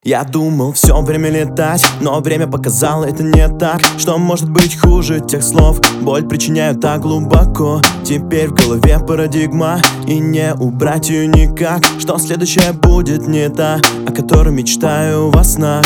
Я думал все время летать, но время показало, это не так. Что может быть хуже тех слов? Боль причиняю так глубоко. Теперь в голове парадигма, и не убрать ее никак. Что следующее будет не та, о которой мечтаю во снах.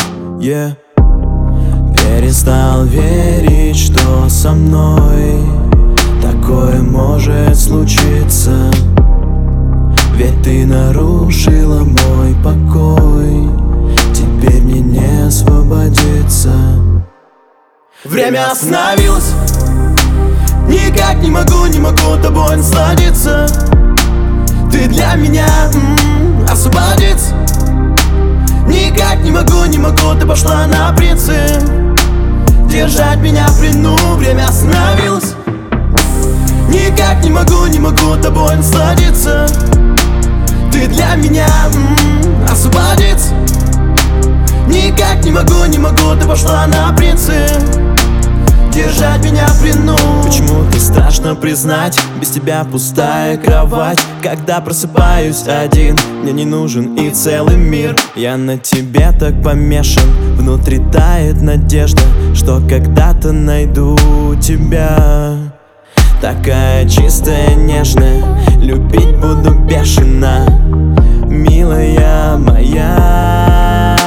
Перестал верить, что со мной такое может случиться. Ведь ты нарушила мой покой, теперь мне не освободиться. Время остановилось, никак не могу тобой насладиться. Ты для меня освободиться. Никак не могу, ты пошла на принцип держать меня в плену. Время остановилось, никак не могу тобой насладиться. Ты для меня освободиться. Никак не могу, ты пошла на принцип держать меня в плену. Почему-то страшно признать, без тебя пустая кровать. Когда просыпаюсь один, мне не нужен и целый мир. Я на тебе так помешан, внутри тает надежда, что когда-то найду тебя. Такая чистая, нежная, любить буду бешено, милая моя.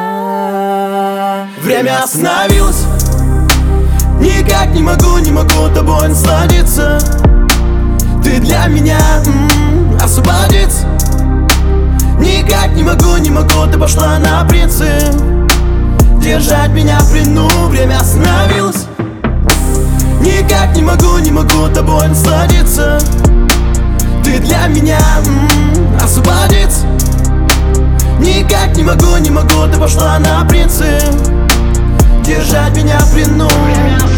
Время остановилось, никак не могу тобой насладиться. Ты для меня освободиться. Никак не могу, ты пошла на принцип держать меня в плену. Время остановилось, никак не могу тобой насладиться. Ты для меня освободиться. Никак не могу, ты пошла на принцип держать меня в плену.